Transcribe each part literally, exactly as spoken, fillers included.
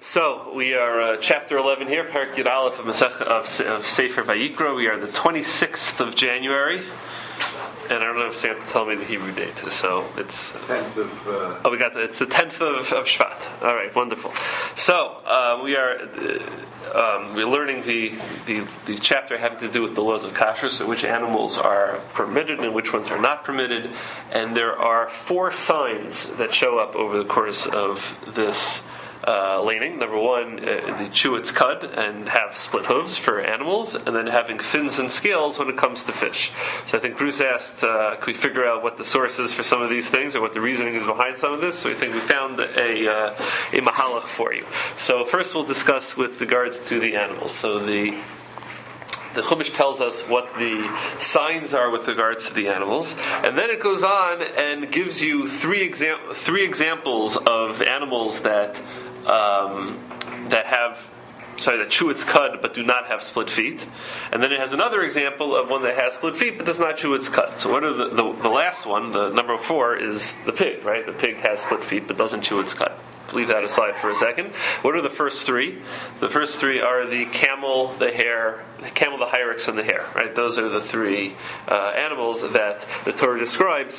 So we are uh, chapter eleven here, Perek Yud Aleph of, Masech, of, of Sefer Vayikra. We are the twenty-sixth of January, and I don't know if Sam can tell me the Hebrew date. So it's tenth of. Uh... Oh, we got the, it's the tenth of, of Shvat. All right, wonderful. So uh, we are uh, um, we're learning the, the the chapter having to do with the laws of kashrus, so which animals are permitted and which ones are not permitted, and there are four signs that show up over the course of this. Uh, laning. Number one, uh, the chew its cud and have split hooves for animals, and then having fins and scales when it comes to fish. So I think Bruce asked, uh, can we figure out what the source is for some of these things, or what the reasoning is behind some of this? So I think we found a uh, a mahalach for you. So first we'll discuss with regards to the animals. So the The Chumash tells us what the signs are with regards to the animals, and then it goes on and gives you three exam- three examples of animals that um, that have sorry that chew its cud but do not have split feet, and then it has another example of one that has split feet but does not chew its cud. So what are the, the the last one, the number four, is the pig, right? The pig has split feet but doesn't chew its cud. Leave that aside for a second. What are the first three? The first three are the camel, the hare, the camel, the hyrax, and the hare. Right? Those are the three uh, animals that the Torah describes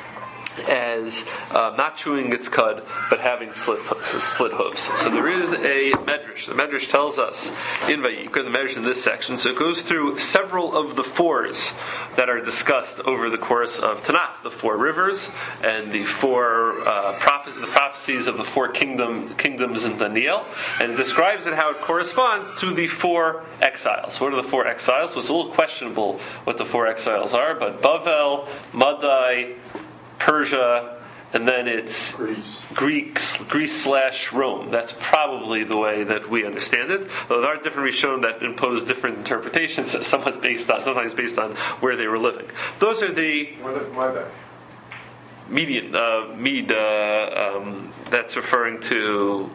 as uh, not chewing its cud, but having split, split hooves. So there is a medrash. The medrash tells us in Vayikra, the medrash in this section, so it goes through several of the fours that are discussed over the course of Tanakh, the four rivers, and the four uh, prophe- the prophecies of the four kingdom kingdoms in Daniel, and it describes it how it corresponds to the four exiles. What are the four exiles? So it's a little questionable what the four exiles are, but Bavel, Madai, Persia, and then it's Greece. Greeks, Greece slash Rome. That's probably the way that we understand it. Though there are different Rishonim that impose different interpretations, somewhat based on, sometimes based on where they were living. Those are the What is Madai? median, uh, Med. Uh, um, that's referring to.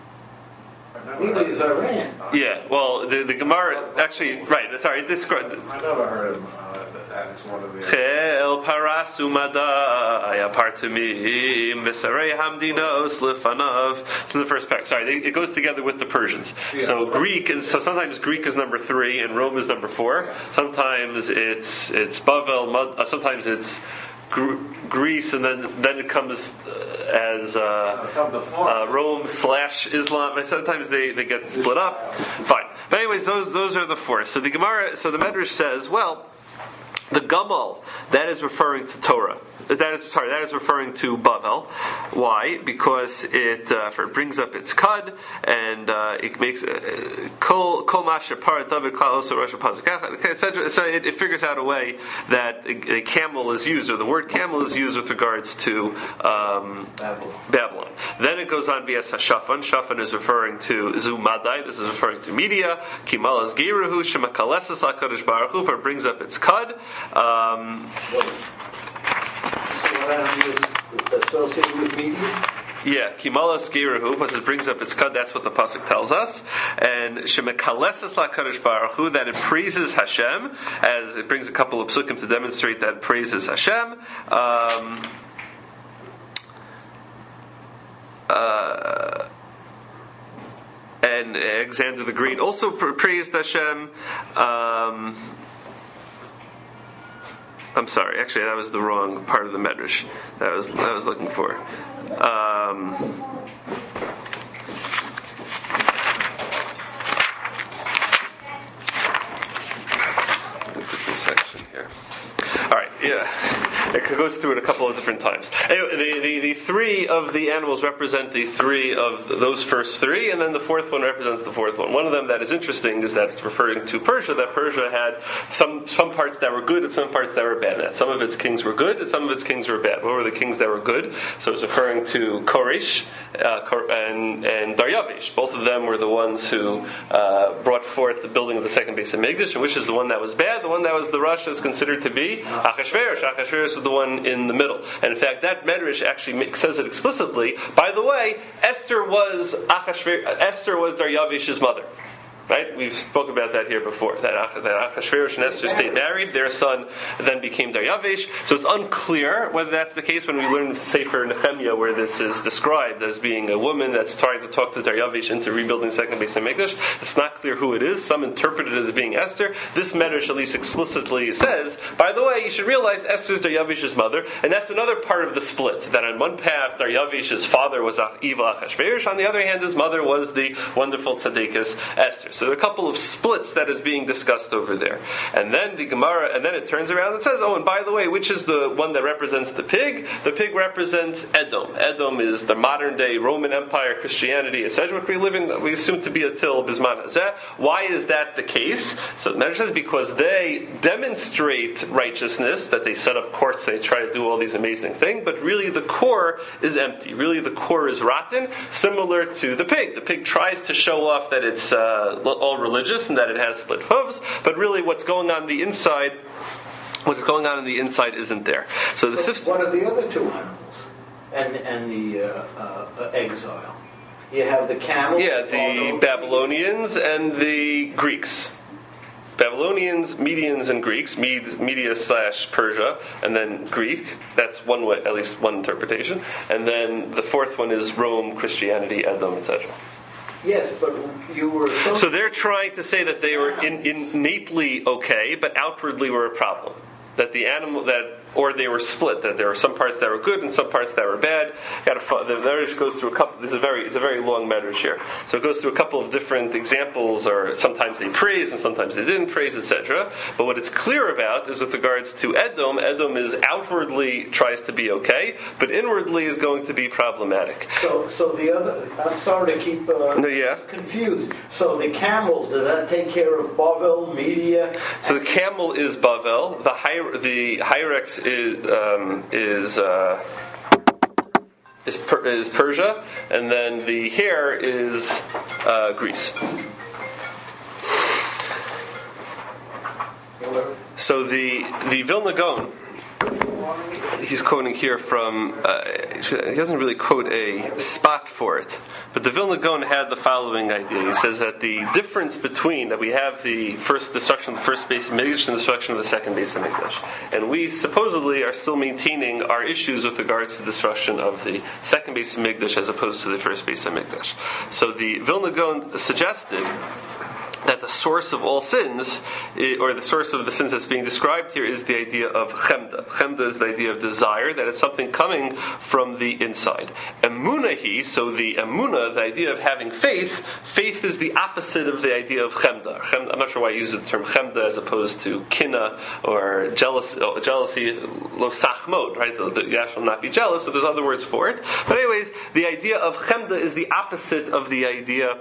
Maybe it's Iran. Yeah, well, the, the Gemara actually, right? Sorry, this. I never heard of uh, that as one of the. Chel parasu madai apartimim v'sarei hamdinos lefanav. It's in the first parak. Sorry, it goes together with the Persians. Yeah. So Greek is so sometimes Greek is number three and Rome is number four. Sometimes it's it's Bavel. Uh, sometimes it's Greece, and then then it comes as uh, uh, Rome slash Islam. Sometimes they, they get split up. Fine, but anyways, those those are the four. So the Gemara, so the Medrash says, well, the Gamal, that is referring to Torah. That is sorry. That is referring to Bavel. Why? Because it, uh, for it brings up its cud and uh, it makes kol kol masha par David klal also Rosh Pazakach, et cetera. So it, it figures out a way that a, a camel is used, or the word camel is used with regards to um, Babylon. Babylon. Then it goes on vs Shafan. Shafan is referring to Zumadai. This is referring to Media. Kimalas Geirahu Shemakalesas Hakadosh Baruch Hu. For it brings up its cud. Um, Associated with media? Yeah, Kimalas Geirahu, because it brings up its cud, that's what the pasuk tells us. And Shemekalesas LaKadosh Baruch Hu, that it praises Hashem, as it brings a couple of psukim to demonstrate that it praises Hashem. Um, uh, and Alexander the Great also praised Hashem. Um, I'm sorry. Actually, that was the wrong part of the medrash. That was that I was looking for. Um, let me put this section here. All right. Yeah. It goes through it a couple of different times. Anyway, the, the, the three of the animals represent the three of those first three, and then the fourth one represents the fourth one. One of them that is interesting is that it's referring to Persia, that Persia had some some parts that were good and some parts that were bad. That some of its kings were good and some of its kings were bad. What were the kings that were good? So it's referring to Koresh uh, and, and Daryavish. Both of them were the ones who uh, brought forth the building of the second base of Mikdash, and which is the one that was bad? The one that was the Russia is considered to be Achashverosh. Achashverosh is the one in the middle. And in fact, that medrash actually says it explicitly. By the way, Esther was Achashver- Esther was Daryavish's mother. Right? We've spoken about that here before. That, Ach- that Achashverosh and Esther stayed married. Their son then became Daryavish. So it's unclear whether that's the case when we learn Sefer Nehemiah, where this is described as being a woman that's trying to talk to Daryavish into rebuilding the second Beis HaMikdash. It's not clear who it is. Some interpret it as being Esther. This Medrash at least explicitly says, by the way, you should realize Esther's Daryavish's mother, and that's another part of the split. That on one path, Daryavish's father was evil Achashverosh. On the other hand, his mother was the wonderful tzaddikus Esther. So there are a couple of splits that is being discussed over there. And then the Gemara, and then it turns around and says, oh, and by the way, which is the one that represents the pig? The pig represents Edom. Edom is the modern day Roman Empire, Christianity, et cetera. What we live in, we assume to be until Bisman Hazeh. Why is that the case? So the Medrash says because they demonstrate righteousness, that they set up courts, they try to do all these amazing things, but really the core is empty. Really the core is rotten, similar to the pig. The pig tries to show off that it's uh, all religious and that it has split hooves, but really what's going on the inside, what's going on in the inside isn't there. So the So sif- what are the other two animals? And and the uh, uh, exile. You have the camel. yeah, the Babylonians and the Greeks. Babylonians, Medians, and Greeks. Med, Media slash Persia, and then Greek. That's one way, at least one interpretation. And then the fourth one is Rome, Christianity, Edom, et cetera. Yes, but you were. So, So they're trying to say that they were in, innately okay, but outwardly were a problem. That the animal that. Or they were split, that there were some parts that were good and some parts that were bad. Got to, the Medrash goes through a couple. This is a very, it's a very long Medrash here. So it goes through a couple of different examples, or sometimes they praise and sometimes they didn't praise, et cetera. But what it's clear about is with regards to Edom. Edom is outwardly tries to be okay, but inwardly is going to be problematic. so, so the other. I'm sorry to keep uh, No, yeah. confused. So the camels, does that take care of Bavel, Media? So the camel is Bavel. The Hy- the Hyrex is um, is. Uh, Is, per, is Persia, and then the hare is uh, Greece. So the the Vilna Gaon, he's quoting here from. Uh, he doesn't really quote a spot for it, but the Vilna Gaon had the following idea. He says that the difference between that we have the first destruction of the first Beis HaMikdash and the destruction of the second Beis HaMikdash, and we supposedly are still maintaining our issues with regards to the destruction of the second Beis HaMikdash as opposed to the first Beis HaMikdash. So the Vilna Gaon suggested that the source of all sins, or the source of the sins that's being described here, is the idea of chemda. Chemda is the idea of desire, that it's something coming from the inside. Emunahi, so the emuna, the idea of having faith, faith is the opposite of the idea of chemda. Chemda, I'm not sure why I use the term chemda as opposed to kina or jealousy, jealousy lo sachmod, right? The, the, you shall not be jealous, so there's other words for it. But anyways, the idea of chemda is the opposite of the idea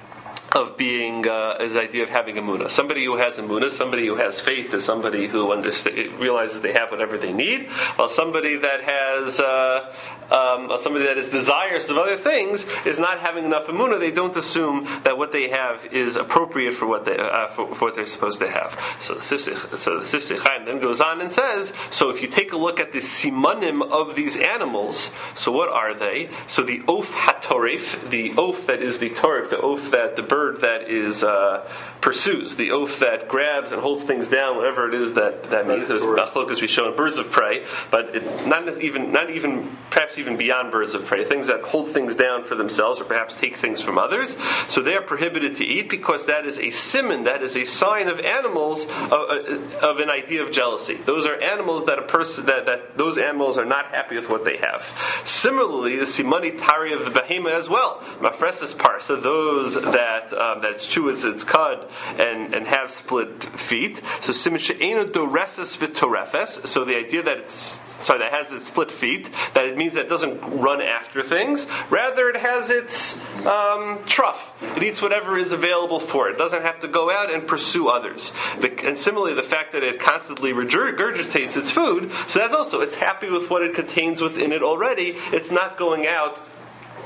of being, uh, is the idea of having emunah. Somebody who has emunah, somebody who has faith, is somebody who understand, realizes they have whatever they need, while somebody that has, uh, um, somebody that is desirous of other things is not having enough emunah. They don't assume that what they have is appropriate for what they uh, for, for what they're supposed to have. So the Sifsei, so the Sifsei Chaim then goes on and says, so if you take a look at the simanim of these animals, so what are they? So the oaf hatoref, the oaf that is the toref, the oaf that the bird that is uh, pursues, the oaf that grabs and holds things down, whatever it is that that means. There's machlokas we show in birds of prey, but it, not even not even perhaps even beyond birds of prey, things that hold things down for themselves or perhaps take things from others. So they are prohibited to eat because that is a simon, that is a sign of animals of, of an idea of jealousy. Those are animals that a person that, that those animals are not happy with what they have. Similarly, the simani tari of the behema as well, mafresis parsa, those that um, that it's true it's its cud and and have split feet. So simin she'enu doreses v'torefes. So the idea that it's Sorry, that has its split feet, that it means that it doesn't run after things. Rather, it has its um, trough. It eats whatever is available for it. It doesn't have to go out and pursue others. The, and similarly, the fact that it constantly regurgitates its food, so that's also, it's happy with what it contains within it already. It's not going out and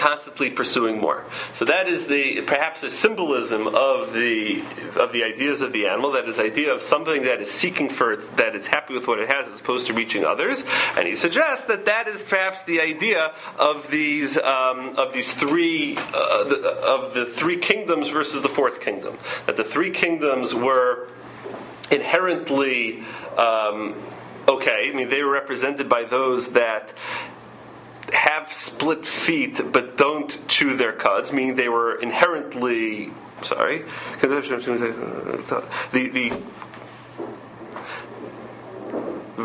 constantly pursuing more. So that is the perhaps a symbolism of the of the ideas of the animal. That is idea of something that is seeking for its, that it's happy with what it has as opposed to reaching others. And he suggests that that is perhaps the idea of these um, of these three uh, the, of the three kingdoms versus the fourth kingdom. That the three kingdoms were inherently um, okay. I mean, they were represented by those that have split feet but don't chew their cuds, meaning they were inherently sorry the the So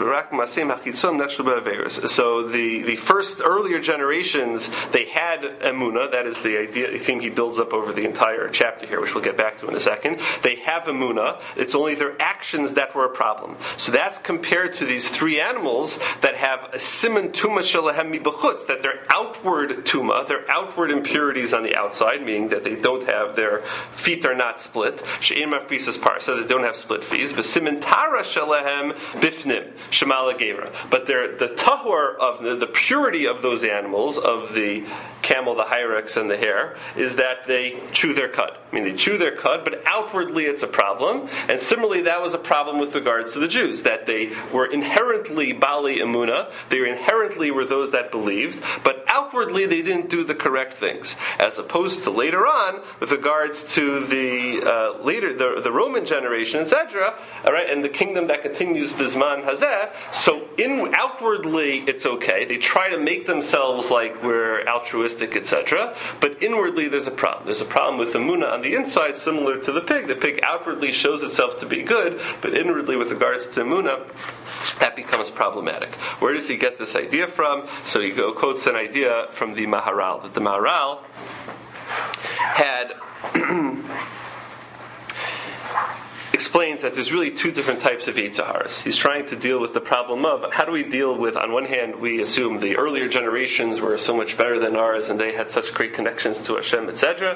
the, the first earlier generations, they had emunah. That is the idea, the theme he builds up over the entire chapter here, which we'll get back to in a second. They have emunah. It's only their actions that were a problem. So that's compared to these three animals that have a siman tuma shelahem mibachutz, that their outward tuma, their outward impurities on the outside, meaning that they don't have, their feet are not split. She'en mafrisas parsa, they don't have split feet. But siman tara shelahem bifnim. Shemala Gevra. But they're, the tahor of the, the purity of those animals, of the camel, the hyrax, and the hare, is that they chew their cud. I mean, they chew their cud, but outwardly it's a problem. And similarly, that was a problem with regards to the Jews, that they were inherently Bali Emunah, they inherently were those that believed, but outwardly they didn't do the correct things. As opposed to later on, with regards to the uh, later the, the Roman generation, et cetera, all right, and the kingdom that continues Bisman Hazeh. So in outwardly it's okay. They try to make themselves like we're altruistic, et cetera. But inwardly there's a problem. There's a problem with the emunah on the inside, similar to the pig. The pig outwardly shows itself to be good, but inwardly, with regards to emunah, that becomes problematic. Where does he get this idea from? So he go, quotes an idea from the Maharal, that the Maharal had explains that there's really two different types of Yetzer Haras. He's trying to deal with the problem of how do we deal with, on one hand, we assume the earlier generations were so much better than ours and they had such great connections to Hashem, et cetera.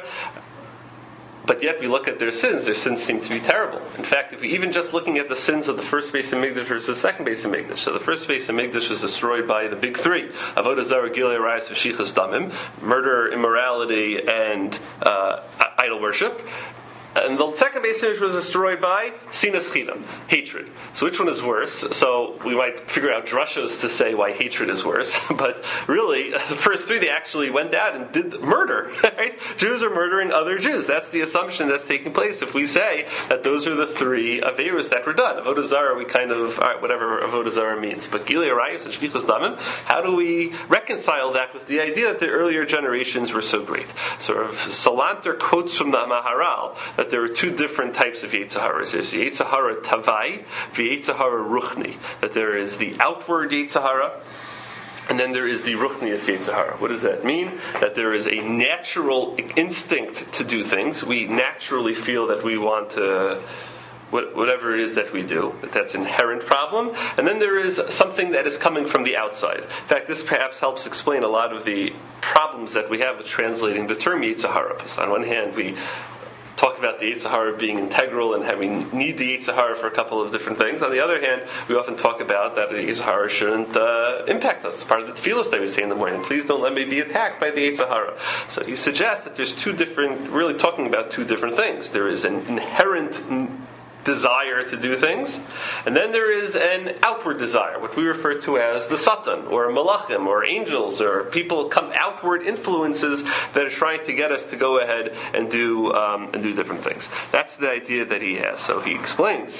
But yet we look at their sins, their sins seem to be terrible. In fact, if we even just looking at the sins of the first Beis Hamikdash versus the second Beis Hamikdash. So the first Beis Hamikdash was destroyed by the big three: Avodah Zarah, Gilei Arayos, V'Shichas Damim, murder, immorality, and uh, idol worship. And the second Beis Hamikdash was destroyed by sinas chidam, hatred. So which one is worse? So we might figure out drushos to say why hatred is worse. But really, the first three, they actually went out and did murder. Right? Jews are murdering other Jews. That's the assumption that's taking place if we say that those are the three averos that were done. Avodah Zarah, we kind of, all right, whatever Avodah Zarah means. But Gilei Arayos and Shvichas Damim, how do we reconcile that with the idea that the earlier generations were so great? Sort of Salanter quotes from the Maharal that there are two different types of Yetzer Haras. There's the Yetzer Hara Tavai, the Yetzer Hara Ruchni. That there is the outward Yetzer Hara, and then there is the Ruchnius Yetzer Hara. What does that mean? That there is a natural instinct to do things. We naturally feel that we want to, whatever it is that we do, that that's an inherent problem. And then there is something that is coming from the outside. In fact, this perhaps helps explain a lot of the problems that we have with translating the term Yetzer Hara. So on one hand, we talk about the Yetzer Hara being integral and having need the Yetzer Hara for a couple of different things. On the other hand, we often talk about that the Yetzer Hara shouldn't uh, impact us. It's part of the tefillos that we say in the morning. Please don't let me be attacked by the Yetzer Hara. So he suggests that there's two different, really talking about two different things. There is an inherent desire to do things, and then there is an outward desire, what we refer to as the Satan, or Malachim, or angels, or people come outward influences that are trying to get us to go ahead and do um, and do different things. That's the idea that he has. So he explains,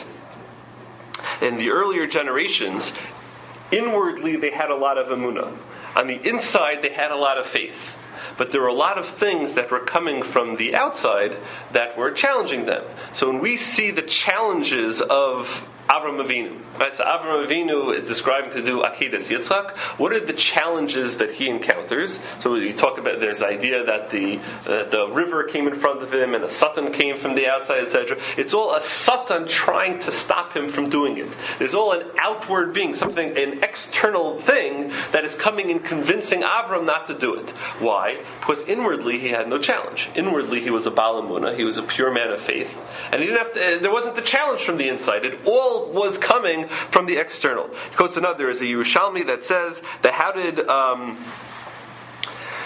in the earlier generations, inwardly they had a lot of emunah. On the inside they had a lot of faith. But there were a lot of things that were coming from the outside that were challenging them. So when we see the challenges of Avram Avinu, right? So Avram Avinu describing to do Akedas Yitzchak. What are the challenges that he encounters? So you talk about there's the idea that the uh, the river came in front of him and a Satan came from the outside, et cetera. It's all a Satan trying to stop him from doing it. There's all an outward being, something, an external thing that is coming and convincing Avram not to do it. Why? Because inwardly he had no challenge. Inwardly he was a Baal Emunah, he was a pure man of faith, and he didn't have to, there wasn't the challenge from the inside. It all was coming from the external. He quotes another, there is a Yerushalmi that says that how did um,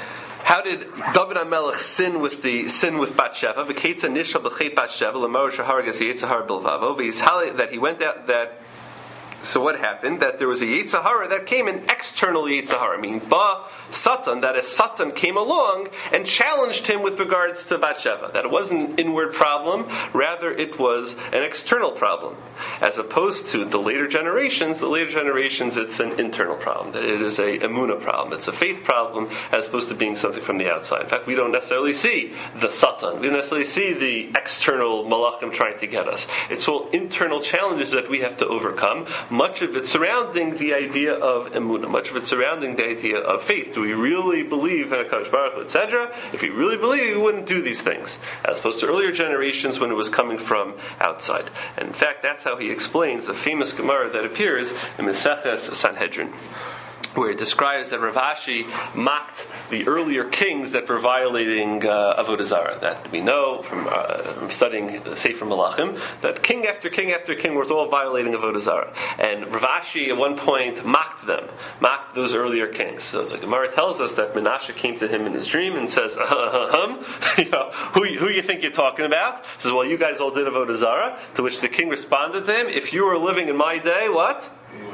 how did David HaMelech sin with the sin with Bathsheba? V'keitza nishal b'chet Bathsheba l'mar sheharagas Yitzhahar bilvavo v'yishali, that he went out that. So what happened? That there was a Yitzhahara that came, an external Yitzhahara, meaning Ba Satan, that a Satan came along and challenged him with regards to Bathsheba. That it wasn't an inward problem, rather it was an external problem. As opposed to the later generations, the later generations it's an internal problem, that it is a emunah problem, it's a faith problem, as opposed to being something from the outside. In fact, we don't necessarily see the Satan, we don't necessarily see the external malachim trying to get us. It's all internal challenges that we have to overcome. Much of it surrounding the idea of emunah, much of it surrounding the idea of faith. Do we really believe in HaKadosh Baruch Hu, et cetera? If we really believe, we wouldn't do these things, as opposed to earlier generations when it was coming from outside. And in fact, that's how he explains the famous Gemara that appears in Maseches Sanhedrin, where it describes that Rav Ashi mocked the earlier kings that were violating uh, Avodah Zarah. That we know from, uh, from studying the Sefer Malachim, that king after king after king were all violating Avodah Zarah. And Rav Ashi at one point mocked them, mocked those earlier kings. So the Gemara tells us that Menashe came to him in his dream and says, uh-huh, you know, who, who you think you're talking about? He says, well, you guys all did Avodah Zarah. To which the king responded to him, if you were living in my day, what?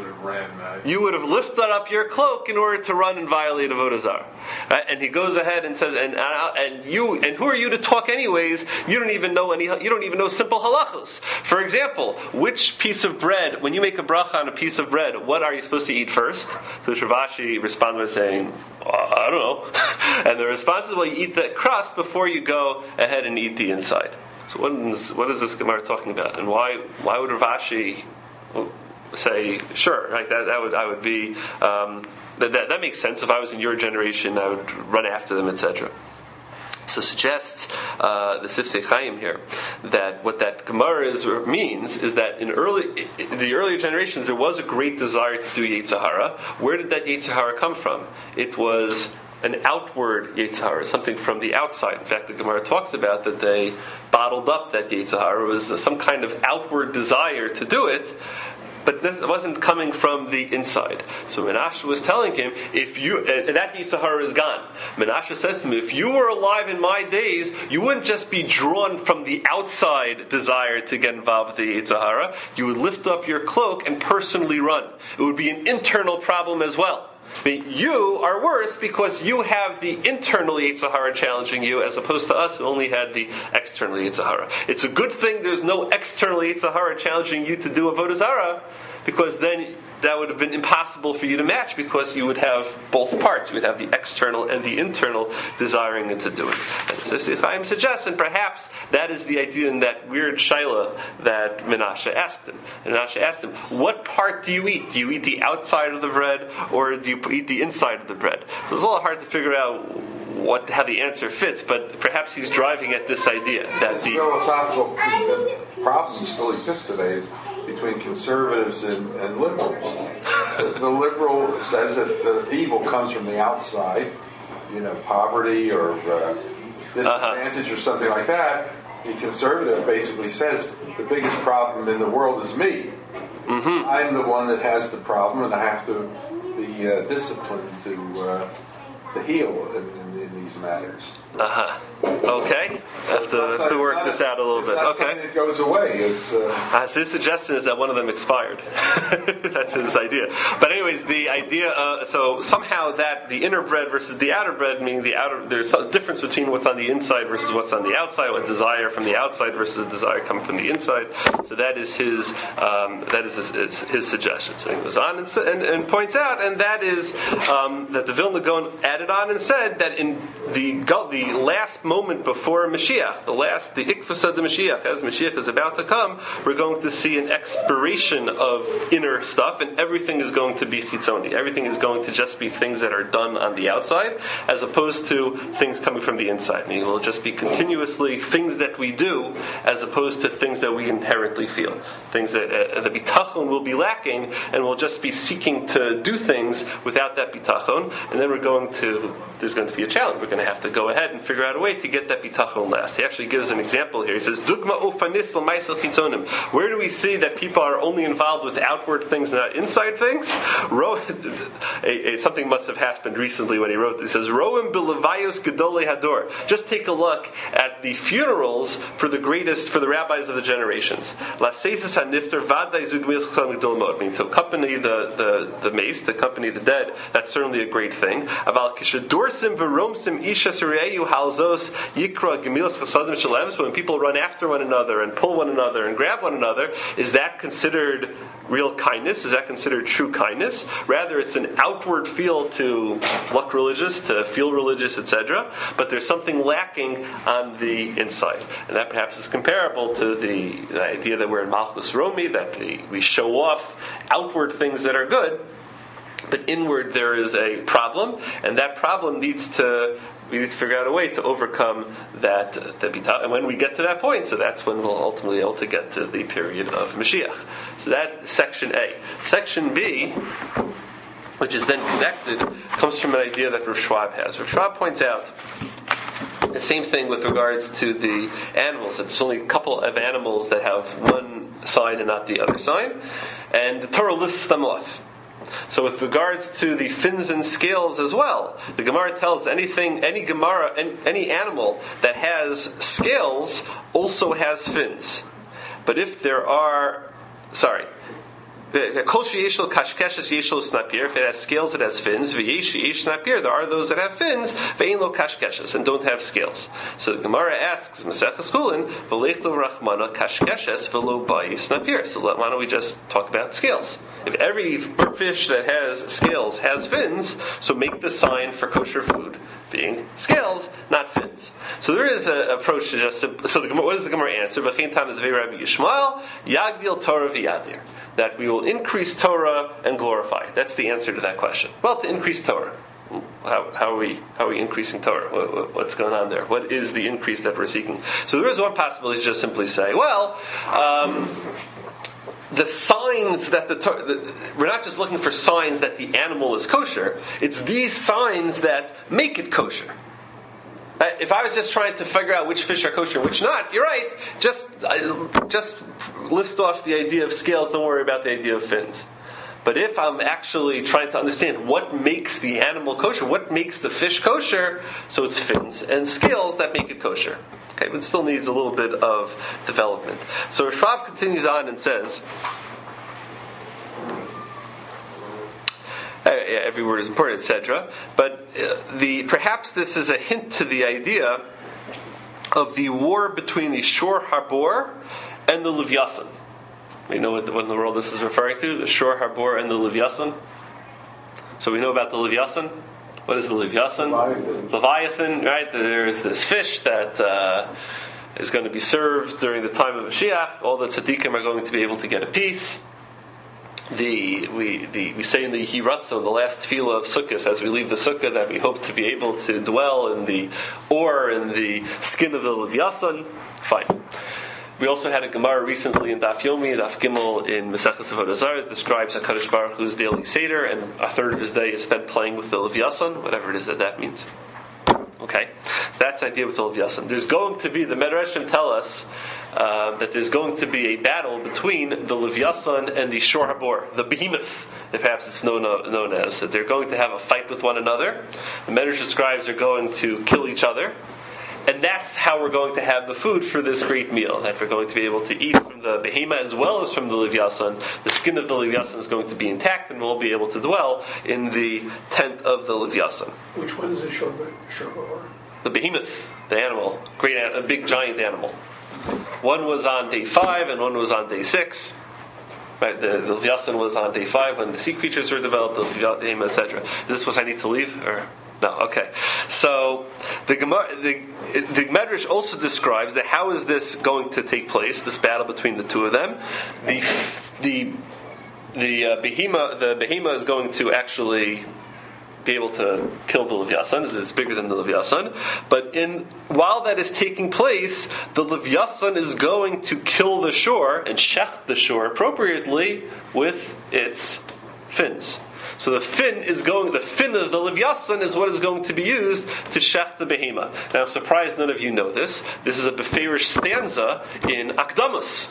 You would have lifted up your cloak in order to run and violate Avodah Zarah. Right? And he goes ahead and says, and and you and who are you to talk anyways? You don't even know any. You don't even know simple halachos. For example, which piece of bread, when you make a bracha on a piece of bread, what are you supposed to eat first? So Rav Ashi responded by saying, uh, I don't know. And the response is, well, you eat the crust before you go ahead and eat the inside. So what is what is this Gemara talking about? And why why would Rav Ashi say, sure, like that, that would I would be um, that, that that makes sense. If I was in your generation, I would run after them, et cetera. So suggests uh, the Sifsei Chaim here that what that Gemara is or means is that in early in the earlier generations there was a great desire to do Yetzirah. Where did that Yetzirah come from? It was an outward Yetzirah, something from the outside. In fact, the Gemara talks about that they bottled up that Yetzirah. It was some kind of outward desire to do it, but it wasn't coming from the inside. So Menashe was telling him, if you, and that Yitzhahara is gone. Menashe says to him, if you were alive in my days, you wouldn't just be drawn from the outside desire to get involved with the Yitzhahara. You would lift up your cloak and personally run. It would be an internal problem as well. But you are worse because you have the internal Yitzhahara challenging you, as opposed to us who only had the external Yitzhahara. It's a good thing there's no external Yitzhahara challenging you to do Avodah Zarah, because then that would have been impossible for you to match, because you would have both parts. You would have the external and the internal desiring to do it. And so if I'm suggesting, perhaps that is the idea in that weird shaila that Menashe asked him. Menashe asked him, what part do you eat? Do you eat the outside of the bread, or do you eat the inside of the bread? So it's a little hard to figure out what how the answer fits, but perhaps he's driving at this idea that this the philosophical problem still exists today between conservatives and, and liberals. The, the liberal says that the evil comes from the outside, you know, poverty or uh, disadvantage uh-huh. or something like that. The conservative basically says the biggest problem in the world is me. Mm-hmm. I'm the one that has the problem, and I have to be uh, disciplined to uh, to heal in, in, in these matters. Uh huh. Okay. So have to, not, have to work not, this out a little it's bit. Not okay. It goes away. It's. Uh, uh, so his suggestion is that one of them expired. That's his idea. But anyways, the idea. Uh, so somehow that the inner bread versus the outer bread, meaning the outer, there's a difference between what's on the inside versus what's on the outside. What desire from the outside versus desire coming from the inside. So that is his. Um, that is his, his, his suggestion. So he goes on and, and, and points out, and that is um, that the Vilna Gaon added on and said that in the the last moment before Mashiach, the last, the Ikvus of the Mashiach, as Mashiach is about to come, we're going to see an expiration of inner stuff, and everything is going to be chitzoni. Everything is going to just be things that are done on the outside, as opposed to things coming from the inside. Meaning it will just be continuously things that we do, as opposed to things that we inherently feel. Things that uh, the bitachon will be lacking, and we'll just be seeking to do things without that bitachon, and then we're going to, there's going to be a challenge. we're going to have to go ahead and figure out a way to get that bitachon last. He actually gives an example here. He says, Dugma ufanis l'maisel chitzonim. Where do we see that people are only involved with outward things, not inside things? Ro- a, a, something must have happened recently when he wrote this. He says, Roem b'levayos gedolei hador. Just take a look at the funerals for the greatest, for the rabbis of the generations. La seises hanifter vaday zugmios chacham gedol mod. Meaning to accompany the, the, the mace, to accompany the dead, that's certainly a great thing. Aval kishadorsim v'romsim ishas reyu halzos yikra gemilas chasadim shalems. When people run after one another and pull one another and grab one another, is that considered real kindness? Is that considered true kindness? Rather, it's an outward feel to look religious, to feel religious, et cetera. But there's something lacking on the inside, and that perhaps is comparable to the, the idea that we're in Malchus Romi, that the, we show off outward things that are good, but inward there is a problem, and that problem needs to we need to figure out a way to overcome that. that and when we get to that point, so that's when we'll ultimately be able to get to the period of Mashiach. So that's section A. Section B, which is then connected, comes from an idea that Rav Schwab has. Rav Schwab points out the same thing with regards to the animals. It's only a couple of animals that have one sign and not the other sign, and the Torah lists them off. So with regards to the fins and scales as well, the Gemara tells anything, any Gemara, any, any animal that has scales also has fins. But if there are, sorry, if it has scales, it has fins. There are those that have fins and don't have scales. So the Gemara asks, so why don't we just talk about scales? If every fish that has scales has fins, so make the sign for kosher food being scales, not fins. So there is an approach to just, so the, what does the Gemara answer? That we will increase Torah and glorify. That's the answer to that question. Well, to increase Torah. How, how are we how are we increasing Torah? What, what, what's going on there? What is the increase that we're seeking? So there is one possibility to just simply say, well, um, the signs that the, the we're not just looking for signs that the animal is kosher. It's these signs that make it kosher. If I was just trying to figure out which fish are kosher and which not, you're right. Just just list off the idea of scales. Don't worry about the idea of fins. But if I'm actually trying to understand what makes the animal kosher, what makes the fish kosher, so it's fins and scales that make it kosher. Okay, but it still needs a little bit of development. So Schwab continues on and says, Uh, yeah, every word is important, et cetera. But uh, the perhaps this is a hint to the idea of the war between the Shor Harbor and the Levyasan. We know what, the, what in the world this is referring to: the Shor Harbor and the Levyasan. So we know about the Levyasan. What is the Levyasan? Leviathan. Leviathan, right? There's this fish that uh, is going to be served during the time of Mashiach. All the tzaddikim are going to be able to get a piece. The we the we say in the Hiratzon, the last tefillah of Sukkot, as we leave the Sukkah, that we hope to be able to dwell in the or in the skin of the Levyasan. Fine. We also had a Gemara recently in Daf Yomi, Daf Gimel in Maseches Avodah Zarah that describes HaKadosh Baruch Hu's daily Seder, and a third of his day is spent playing with the Levyasan, whatever it is that that means. Okay, that's the idea with the Levyasan. There's going to be, the Medrashim tell us uh, that there's going to be a battle between the Levyasan and the Shor Habor, the behemoth, that perhaps it's known, uh, known as. That they're going to have a fight with one another. The Medrash scribes are going to kill each other. And that's how we're going to have the food for this great meal. That we're going to be able to eat from the behemoth as well as from the Levyasan. The skin of the Levyasan is going to be intact, and we'll be able to dwell in the tent of the Levyasan. Which one is the Shor Habor? The behemoth, the animal, great, a big giant animal. One was on day five, and one was on day six. Right, the, the Levyasan was on day five when the sea creatures were developed, the behemoth, et cetera. Is this what I need to leave, or? No, okay. So the Gemara, the, the Medrash also describes that how is this going to take place? This battle between the two of them. The the the uh, behemoth, the behemoth is going to actually be able to kill the Levyasan. It's bigger than the Levyasan. But in while that is taking place, the Levyasan is going to kill the shore and shech the shore appropriately with its fins. So the fin is going, the fin of the Livyasan is what is going to be used to shech the behema. Now I'm surprised none of you know this. This is a beferish stanza in Akdamus.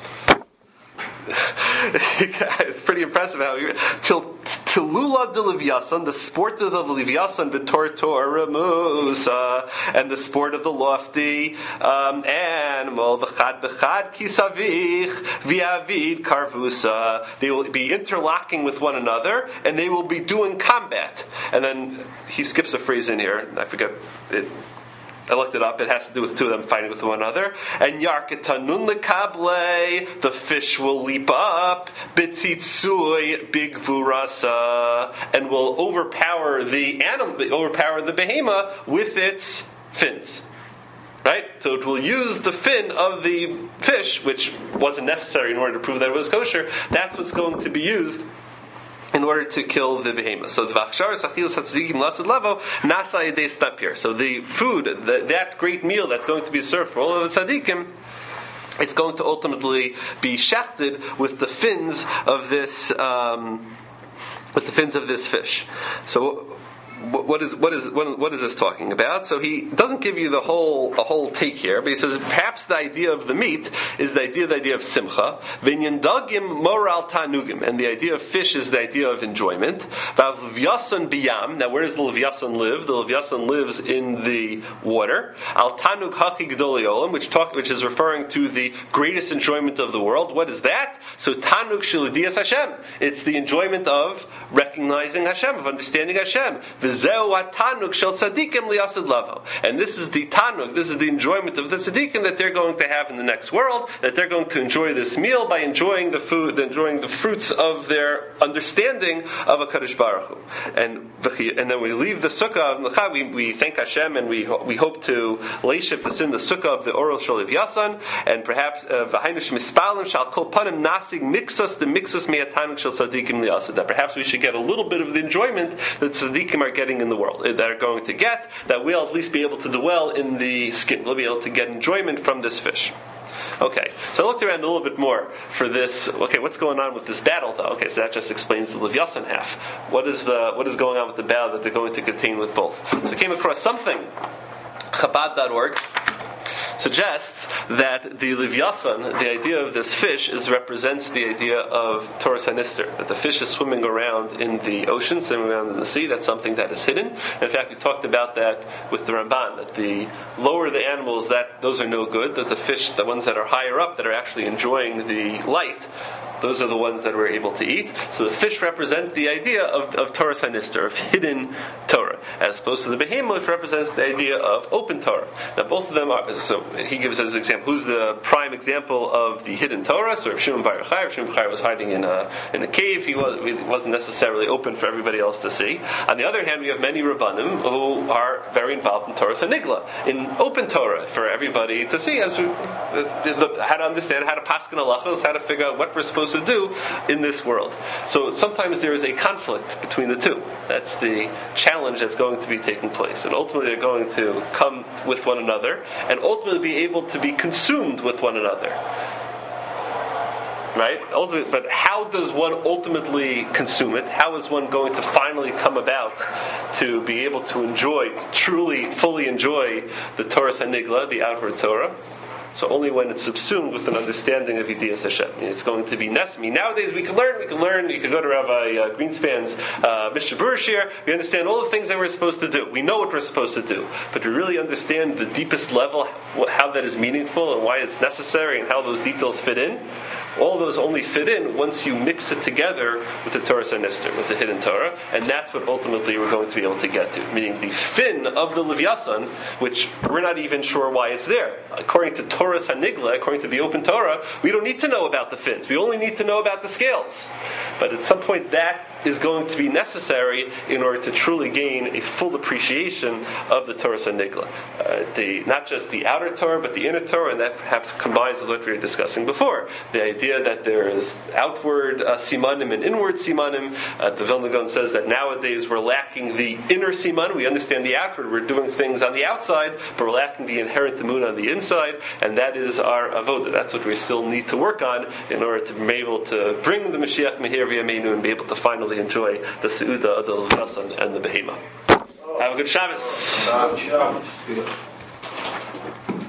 It's pretty impressive how you till Tilula de Livyasan, the sport of the Livyasan, Vitor Torah Musa, and the sport of the lofty um, animal, V'chad V'chad Kisavich V'avid Karvusa. They will be interlocking with one another, and they will be doing combat. And then he skips a phrase in here. I forget it. I looked it up. It has to do with two of them fighting with one another. And Yarketanun lekable, the fish will leap up, Bitzitsui big vurasa, and will overpower the animal, overpower the behema with its fins. Right? So it will use the fin of the fish, which wasn't necessary in order to prove that it was kosher. That's what's going to be used in order to kill the behemoth. So the vachshar sachil satzdikim lasud levo nasa yedei snapir. So the food, the, that great meal that's going to be served for all of the tzaddikim, it's going to ultimately be shechted with the fins of this, um, with the fins of this fish. So. What is what is what is this talking about? So he doesn't give you the whole a whole take here, but he says perhaps the idea of the meat is the idea the idea of simcha, v'nyandagim moral tanugim, and the idea of fish is the idea of enjoyment. V'avyasan biyam. Now, where does the Levyasan live? The Levyasan lives in the water. Al tanug hachi gdoliolam, which talk which is referring to the greatest enjoyment of the world. What is that? So tanug shilidiyas Hashem. It's the enjoyment of recognizing Hashem, of understanding Hashem. And this is the tanug, this is the enjoyment of the tzaddikim that they're going to have in the next world, that they're going to enjoy this meal by enjoying the food, enjoying the fruits of their understanding of HaKadosh Baruch Hu. And, and then we leave the sukkah of Mecha, we, we thank Hashem and we we hope to leishif this in the sukkah of the Oral Sholiv Yasan, and perhaps v'hainush mispalim shal kol panim nasig mixus the mixus me'atanug shel tzaddikim liyasad, that perhaps we should get a little bit of the enjoyment that tzaddikim are getting in the world, that are going to get, that we'll at least be able to dwell in the skin. We'll be able to get enjoyment from this fish. Okay, so I looked around a little bit more for this. Okay, what's going on with this battle, though? Okay, so that just explains the Levyasan half. What is the what is going on with the battle that they're going to contain with both? So I came across something. Chabad dot org suggests that the Levyasan, the idea of this fish, is represents the idea of Torah Hanister, that the fish is swimming around in the ocean, swimming around in the sea. That's something that is hidden. In fact, we talked about that with the Ramban, that the lower the animals, that those are no good, that the fish, the ones that are higher up, that are actually enjoying the light, those are the ones that we're able to eat. So the fish represent the idea of, of Torah Hanister, of hidden Torah, as opposed to the behemoth, which represents the idea of open Torah. Now both of them are, so he gives as an example, who's the prime example of the hidden Torah? So if Shimon Bar Yochai, if Shimon Bar Yochai was hiding in a, in a cave, he, was, he wasn't necessarily open for everybody else to see. On the other hand, we have many Rabbanim who are very involved in Torah Sanigla, in open Torah for everybody to see, as we, the, the, how to understand, how to paskin halachos, how to figure out what we're supposed to do in this world. So sometimes there is a conflict between the two. That's the challenge that's going to be taking place. And ultimately they're going to come with one another and ultimately be able to be consumed with one another. Right? Ultimately, but how does one ultimately consume it? How is one going to finally come about to be able to enjoy, to truly, fully enjoy the Torah Sanigla, the outward Torah? So only when it's subsumed with an understanding of Yediyas Hashem. It's going to be nesmi. Nowadays we can learn, we can learn, you can go to Rabbi uh, Greenspan's uh, Mishnah Berurah. We understand all the things that we're supposed to do. We know what we're supposed to do. But to really understand the deepest level, how that is meaningful and why it's necessary and how those details fit in, all those only fit in once you mix it together with the Torah Sanister, with the hidden Torah, and that's what ultimately we're going to be able to get to. Meaning the fin of the Levyasan, which we're not even sure why it's there. According to Torah Sanigla, according to the open Torah, we don't need to know about the fins. We only need to know about the scales. But at some point that is going to be necessary in order to truly gain a full appreciation of the Torah Sanigla. Uh, the, not just the outer Torah, but the inner Torah, and that perhaps combines with what we were discussing before. The idea that there is outward uh, simanim and inward simanim. Uh, the Vilna Gaon says that nowadays we're lacking the inner siman. We understand the outward. We're doing things on the outside, but we're lacking the inherent emunah on the inside, and that is our avodah. That's what we still need to work on in order to be able to bring the Mashiach Mehir V'Yameinu and be able to finally really enjoy the seuda of the l'chassan and the behema. Have a good Shabbos. Good Shabbos.